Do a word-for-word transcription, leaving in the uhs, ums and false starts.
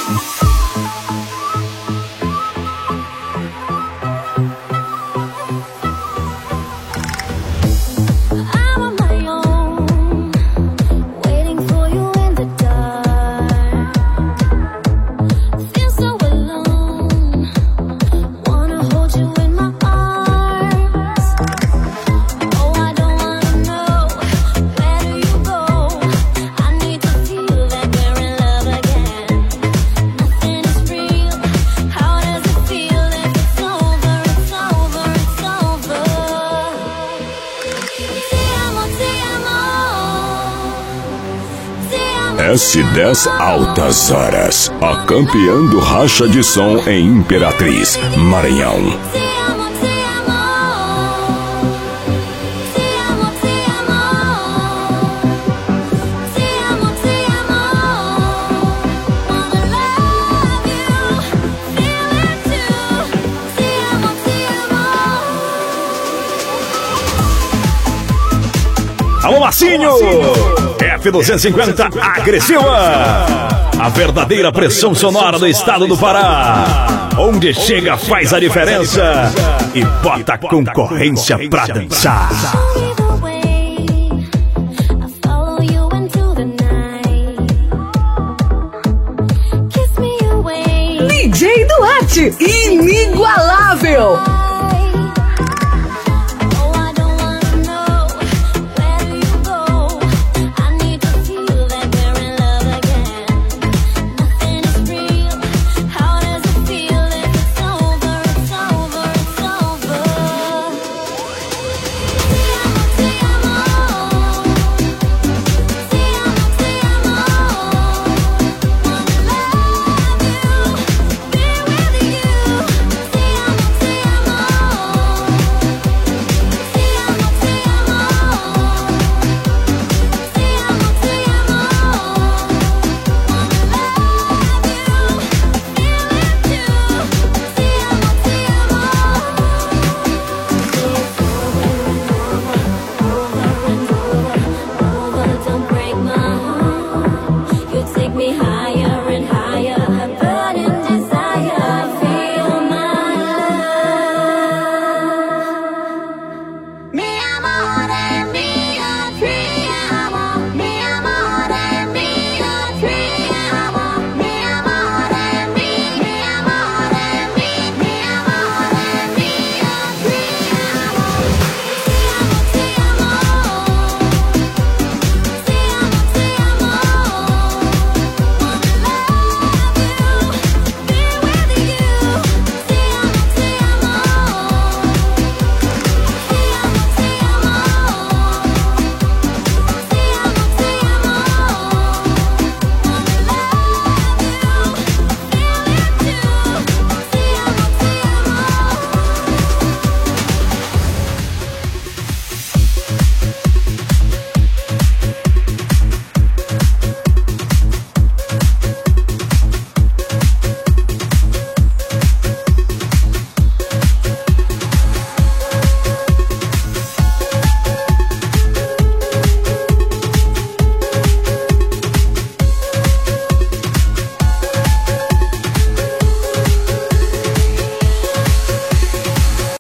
S dez Altas Horas, a campeã do racha de som em Imperatriz, Maranhão. Alô, Marcinho! F duzentos e cinquenta agressiva! A verdadeira pressão sonora do estado do Pará. Onde chega faz a diferença e bota a concorrência pra dançar. D J Duarte, inigualável!